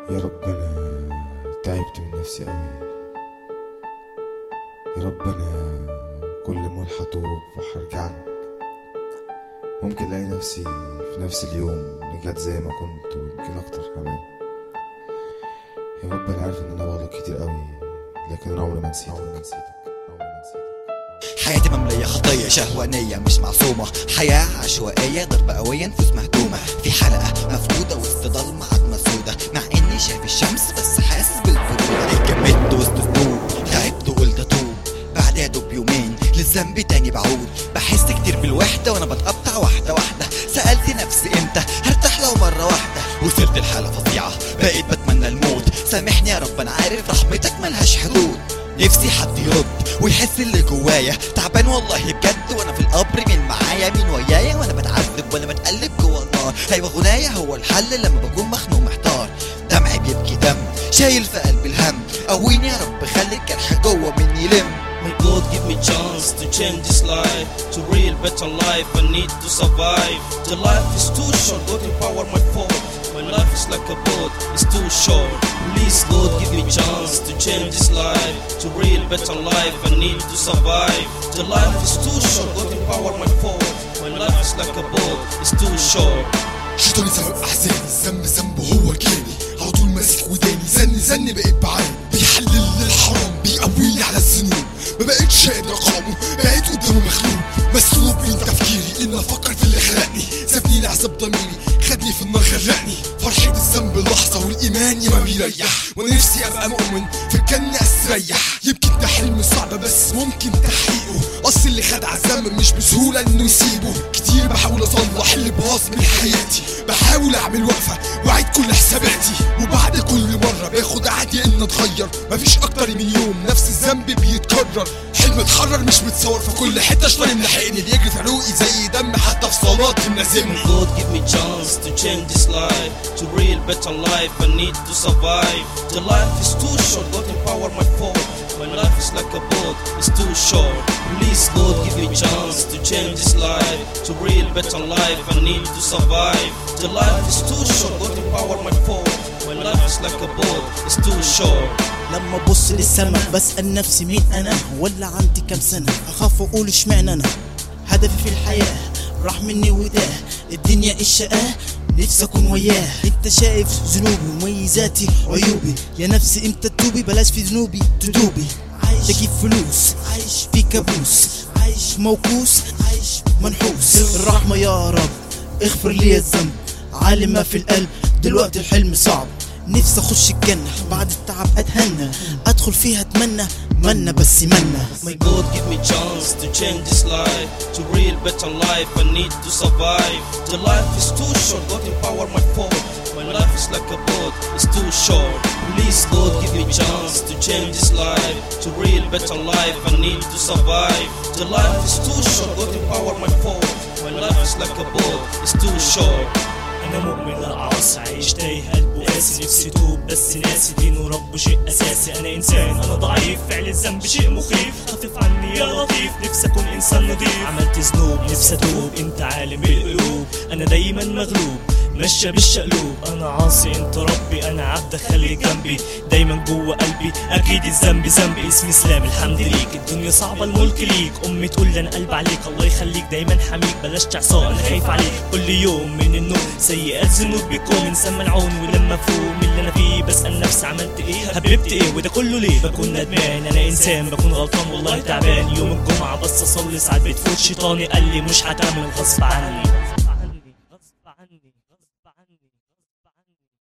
يا رب انا تعبت من نفسي قوي. يا رب انا كل ما هتوب وهرجع لك ممكن الاقي نفسي في نفس اليوم رجعت زي ما كنت ويمكن اكتر كمان. يا رب انا عارف ان انا بغلط كتير قوي، لكن انا عمري ما نسيتك. حياتي مملية خطية شهوانية مش معصومة، حياة عشوائية ضربة قوية نفوس مهدومة، في حلقة مفقودة وسط ضلمة عتمة سودة، مع اني شايف الشمس بس حاسس بالبرودة. جمدت وسط ذنوب تعبت وقلت اتوب، بعدها دوب يومين للذنب تاني بعود، بحس كتير بالوحدة وانا بتقطع واحدة واحدة. سألت نفسي امتى هرتاح لو مرة واحدة، وصلت الحالة فظيعة بقيت بتمنى الموت. سامحني يا رب انا عارف رحمتك ملهاش حدود، نفسي حد يرد ويحس اللي جوايا. تعبان والله بجد وانا في القبر، مين معايا مين ويايا وانا بتعذب وانا بتقلب جوا النار. ايوه غنايا هو الحل لما بكون مخنوق محتار، دمعي بيبكي دم شايل في قلبي الهم. قويني يا رب خلي الجرح جوا مني يلم. May God give me chance to change this life, to real better life. I need to survive. The life is too short, God empower my fault. My life is like a boat, it's too short. Please God give me chance to change this life, to real better life. I need to survive. The life is too short, God empower my fault. My life is like a boat, it's too short. شيطاني سبب احزاني، الذنب ذنبه هو جاني، على طول ماسك وداني، زني بقيت بعاني، بيحلل للحرام بيقويني على الذنوب، ما بقتش قادر اقاومه، بقيت قدامه مخلوق، مسلوب من تفكيري ان افكر في اللي خلقني، سابني لعذاب ضميري، خدني في النار غرقني، فرحة الذنب لحظة والايمان ياما بيريح، وانا نفسي ابقى مؤمن في الجنة استريح. يمكن ده حلم صعب بس ممكن تحقيقه، اصل اللي خد عالذنب مش بسهولة انه يسيبه. كتير بحاول اصلح اللي باظ من حياتي، بحاول اعمل وقفة واعيد كل حساباتي، وبعد كل مرة باخد عادي ان اتغير. مفيش اكتر من يوم نفس الذنب بيتكرر، حلم اتحرر مش متصور في كل حتة. شطاني ملحقني بيجري في عروقي زي دم، حتى في صلاتي منازمني. God give me chance to change this life, to real better life. I need to survive. The life is too short, God empower my fault. My life is like a boat, it's too short. Please God give me chance to change this life, to real better life. I need to survive. The life is too short, God empower my fault. My life is like a boat, it's too short. لما ابص للسما بسأل نفسي مين انا، ولا عندي كام سنة، اخاف اقول اشمعنى انا. هدفي في الحياة راح مني وداه، الدنيا الشقاه نفسي اكون وياه. انت شايف ذنوبي ومميزاتي عيوبي، يا نفسي امتى تتوبي بلاش في ذنوبي تدوبي. عايش بجيب فلوس، عايش في كابوس، عايش موكوس، عايش منحوس. الرحمة يا رب اغفر لي الذنب، عالم ما في القلب دلوقتي الحلم صعب. نفسي اخش الجنة بعد التعب اتهنى، ادخل فيها اتمنى منا بس منا. May God give me chance to change this life, to real better life. I need to survive. The life is too short, God empower my fault. My life is like a boat, it's too short. Please God give me chance to change this life, to real better life. I need to survive. The life is too short, God empower my fault. My life is like a boat, it's too short. أنا مؤمن لا عاصي عايش تايه قلبه قاسي، نفسي توب بس ناسي دينه ربه شيء أساسي. أنا إنسان أنا ضعيف، فعل الذنب شيء مخيف، خفف عني يا لطيف، نفسي أكون إنسان نضيف. عملت ذنوب نفسي أتوب، أنت عالم القلوب، أنا دايما مغلوب ماشية بالشقلوب. أنا عاصي أنت ربي، أنا عبد خلي جنبي دايما جوه قلبي، أكيد الذنب ذنبي. اسمي سلام الحمد ليك، الدنيا صعبة الملك ليك، أمي تقول لي أنا قلب عليك، الله يخليك دايما حميك بلاش تعصى أنا خايف عليك. كل يوم من النوم سيئات ذنوب بيكون إنسان ملعون، ولما فوق من اللي أنا فيه بسأل نفسي عملت إيه حببت إيه، وده كله ليه بكون ندمان. أنا إنسان بكون غلطان والله تعبان، يوم الجمعة بس أصلي ساعات بتفوت شيطاني قال لي مش هتعمل غصب عني.